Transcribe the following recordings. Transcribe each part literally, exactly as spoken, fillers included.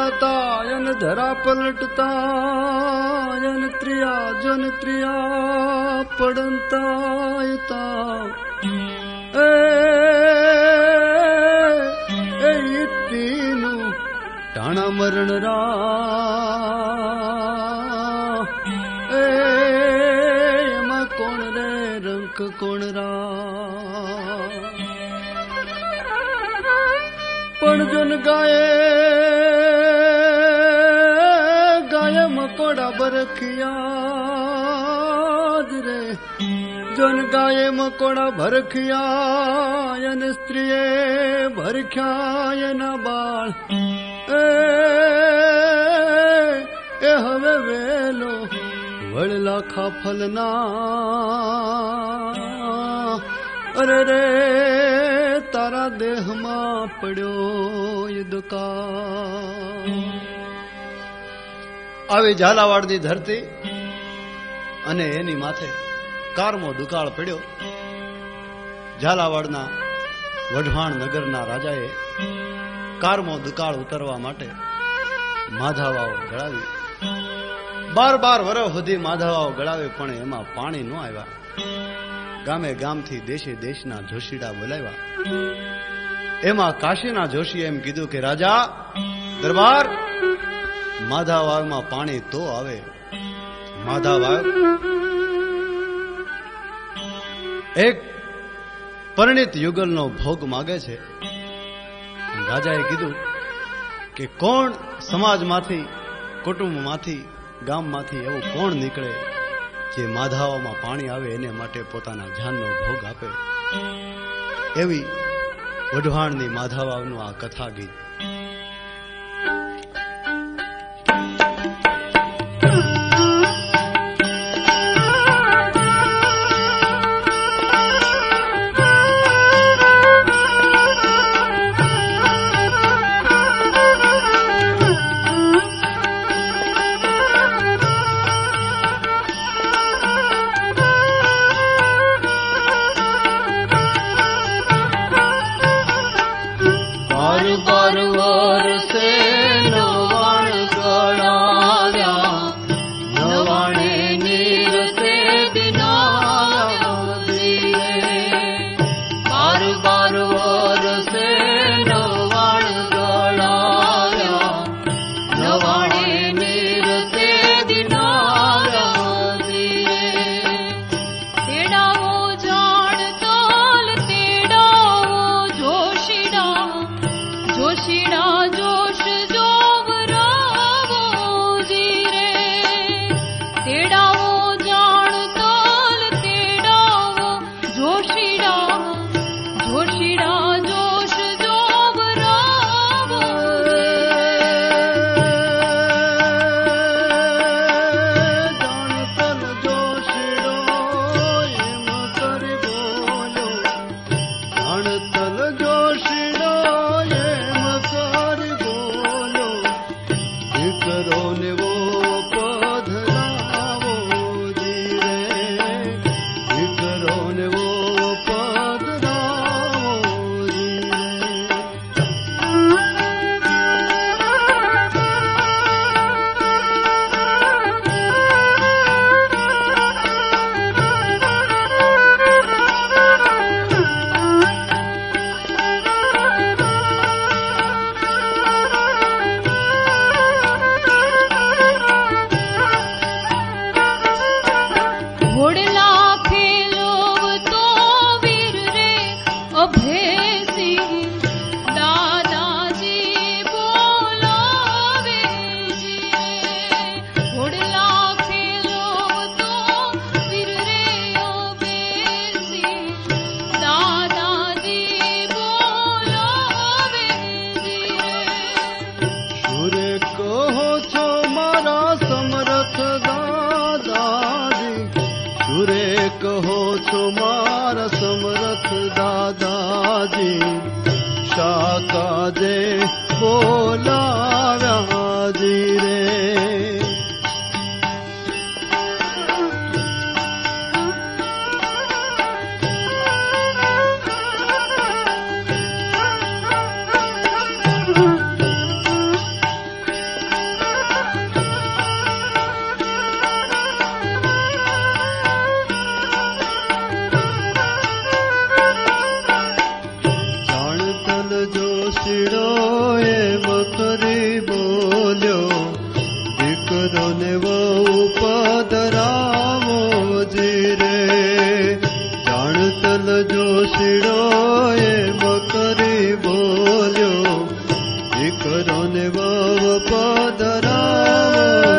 જાતા યન ધરા પલટતા યન ત્રિયા જન ત્રિયા પડંતા એ એ તીનું ટાણા મરણ રા એ એમાં કોણ રે રંક કોણ રા પણ જન ગાયે ગાય મકોડા બરખિયા રે જન ગાયે મકોડા ભરખિયા અને સ્ત્રીએ ભરખ્યા એના બાળ એ હવે વેલો વળલા ખાફલના અરે રે તારા દેહમાં પડ્યો એ દુકા આવી ઝાલાવાડની ધરતી અને એની માથે કારમો દુકાળ પડ્યો. ઝાલાવાડના વઢવાણ નગરના રાજાએ કારમો દુકાળ ઉતરવા માટે માધાવાઓ ગળાવી. બાર બાર વર્ષ સુધી માધાવાઓ ગળાવી પણ એમાં પાણી ન આવ્યા. ગામે ગામથી દેશે દેશના જોશીડા બોલાવ્યા. એમાં કાશીના જોશીએ એમ કીધું કે રાજા દરબાર માધાવાવમાં પાણી તો આવે. માધાવાવ એક પરિણિત યુગલનો ભોગ માગે છે. રાજાએ કીધું કે કોણ સમાજમાંથી કુટુંબમાંથી ગામમાંથી એવું કોણ નીકળે જે માધાવામાં પાણી આવે એને માટે પોતાના જાનનો ભોગ આપે. એવી વઢવાણની માધાવાવનું આ કથા ગીત. જોશીડો એમ કરી બોલ્યો, દીકરો ને વહુ પધરાવો જીરે. જાણતલ જોશીડો એમ કરી બોલ્યો, દીકરો ને વહુ પધરાવો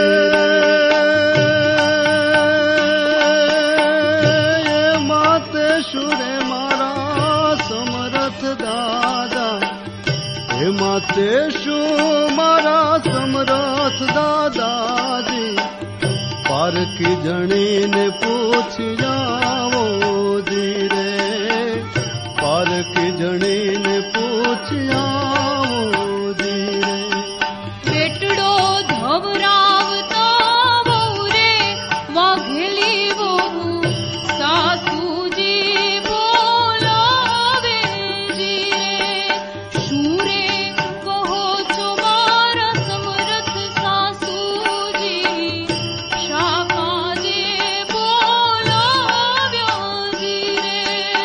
જીરે. માતે શુરે મારા સમરથ દાદા, હે માતે શું મારા સમરથ દાદાજી, પારકી જણીને પૂછી જાવો ધીરે, પારકી જણીને પૂછી આવો ધીરે. બેટડો ધવરાવતા વહુ રે વાઘેલી વહુ, સાસુજી બોલાવે જીરે. શું રે કહો છો મારા સમરથ સાસુજી, શા કાજે બોલાવ્યા જીરે.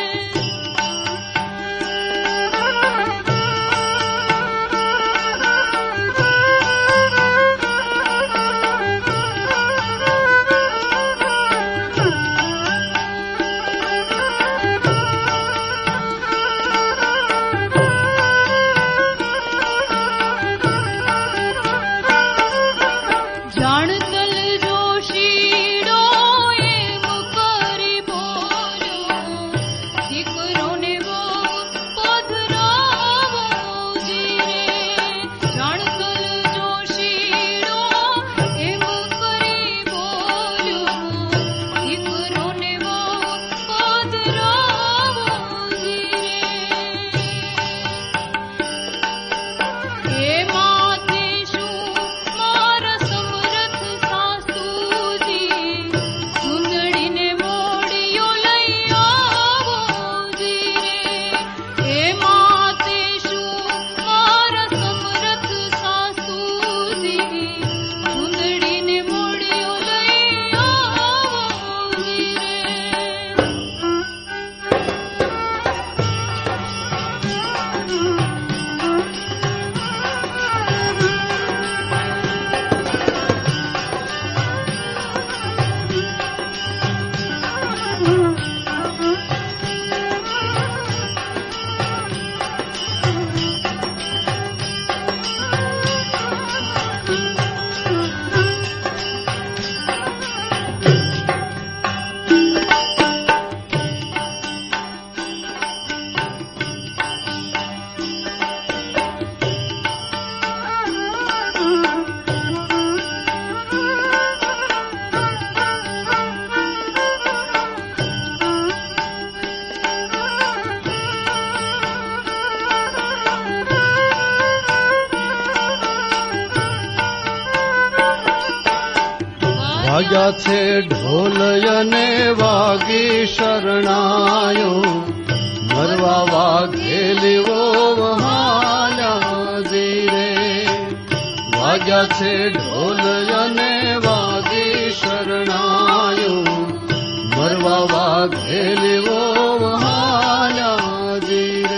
જાણતલ જોશીડો એમ કરી બોલ્યો, દીકરોને વહુ પધરાવો જીરે. જાણતલ જોશીડો એમ કરી બોલ્યો, દીકરોને વહુ પધરાવો જીરે. હે માતે શું મારા સમરથ સાસુજી, સુંદડીને મોડિયો લઈ આવો જીરે. હે માતે શું મારા સમરથ સાસુજી, સુંદડીને મોડિયો લઈ આવો જીરે. વાગ્યા છે ઢોલ અને વાગી શરણાયો, મરવા વાઘેલી વો વહાલ્યા જીરે. વાગ્યા છે ઢોલ અને વાગી શરણાયો, મરવા વાઘેલી વો વહાલ્યા જીરે.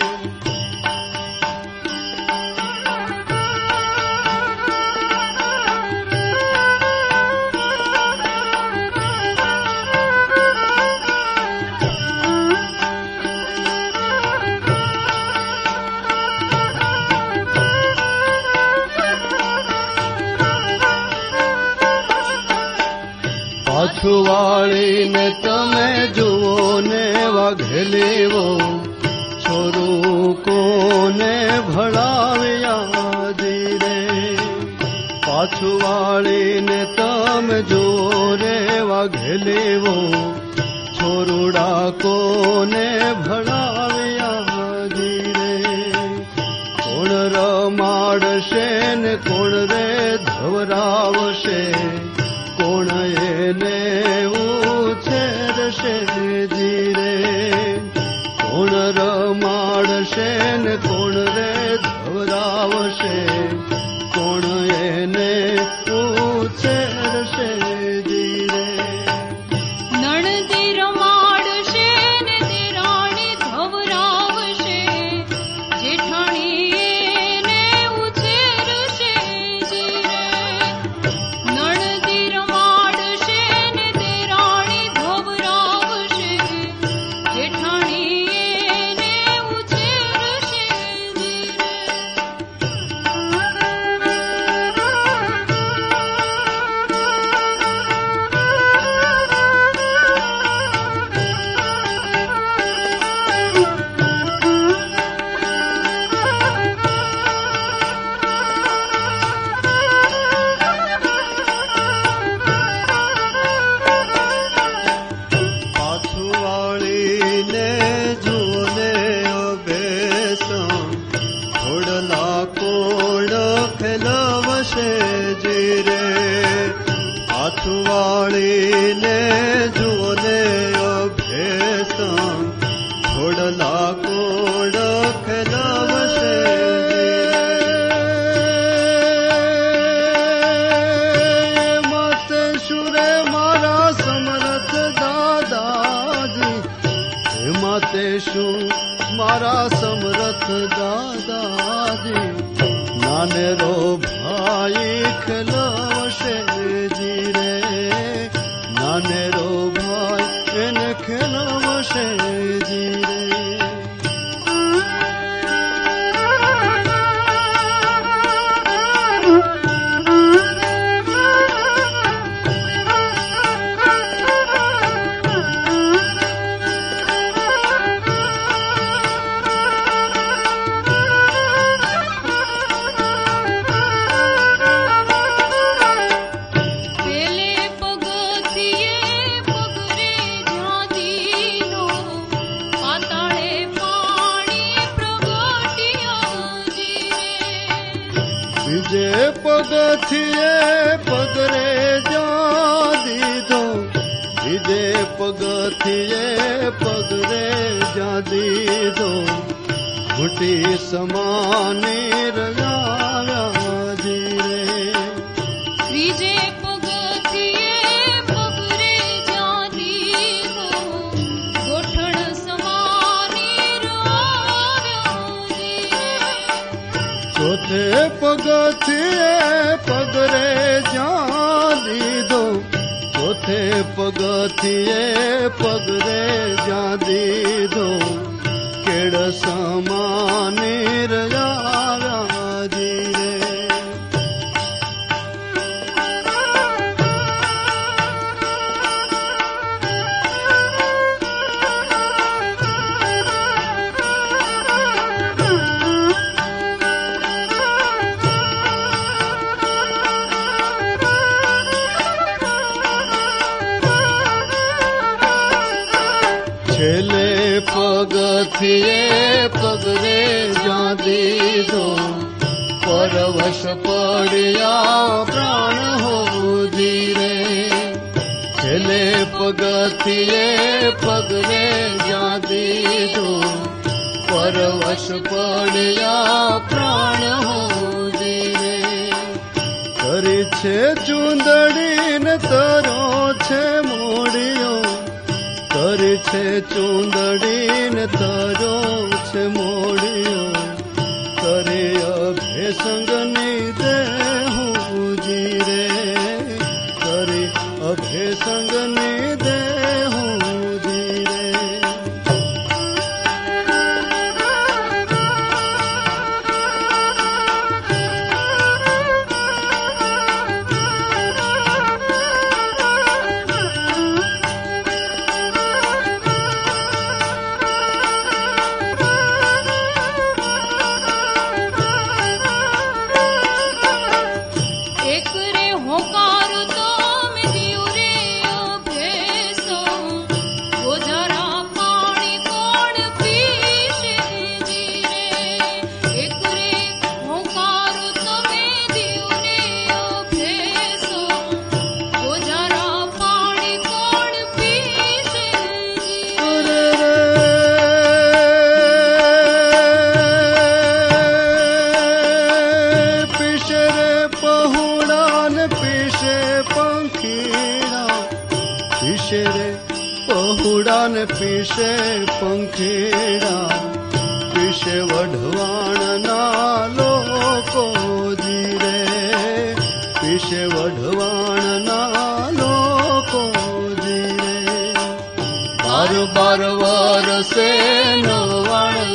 પાછું વાળીને તમે જુઓ ને વાઘેલી વો, છોરું કોને ભળાવ્યા જીરે. પાછું વાળીને તમે જુઓ રે વાઘેલી વો, છોરુડા કોને ભળાવ્યા જીરે. કોણ રમાડશે ને કોણ રે ધવરાવશે, કોણ એને ઉછેરશે જીરે. કોણ રમાડશે ને કોણ રે ધવરાવશે, કોણ એને ઉછેરશે જીરે. નણદી રમાડશે ને દેરાણી ધવરાવશે, જેઠા વાળીને જુઓને અભેસા ઘોડલા કોડ ખેલાવશે માતે શુરે મારા સમરથ દાદાજી માતે શું મારા સમરથ દાદાજી નાનેરો ભાઈ ખેલાવશે જી રે નાનેરો ભાઈ એને ખેલાવશે જી રે પગથિયે પગરે જા દીધો બીજે પગથિયે પગરે જા દીધો ઘૂંટી સમાની રજાવ્યા જી રે ત્રીજે પગથિયે પગરે જા દીધો ગોઠણ સમાની રજાવ્યા જી ચોથે પગથિયે પગરે જા દીધો ચોથે પગથિયે પગરે જા દીધો કેડ સમાની રજાવ્યા જી રે છેલ્લે પગથિયે પગરે જા દીધો પરવશ પડ્યા પ્રાણ હો જી રે છેલ્લે પગથિયે પગરે જા દીધો પરવશ પડ્યા પ્રાણ હો જી રે કરી છે ચૂંદડી ને તરો છે મોડિયો કરી છે ચૂંદડી ને તરો છે મોડિયો કરી અભેસંગની દેહું જી રે કરી અભેસંગની દેહું જી રે પીશે પંખીડા પીશે વઢવાણના લોકો જી રે પીશે વઢવાણના લોકો જી રે બાર બાર વરસે નવાણ